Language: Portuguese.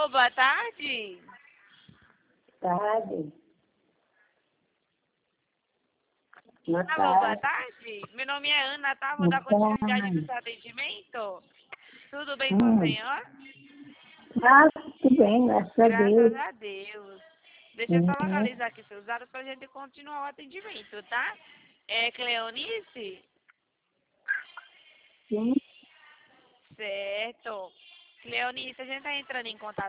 Alô, boa tarde. Tarde. Boa Alô, boa tarde. tarde. Meu nome é Ana, tá? Vou Boa dar continuidade no tarde. seu atendimento. Tudo bem com o senhor? Tudo bem, graças a Graças Deus. a Deus. Deixa eu só Uhum. localizar aqui seus dados pra gente continuar o atendimento, tá? É Cleonice? Sim. Certo. Cleonice, a gente tá entrando em contato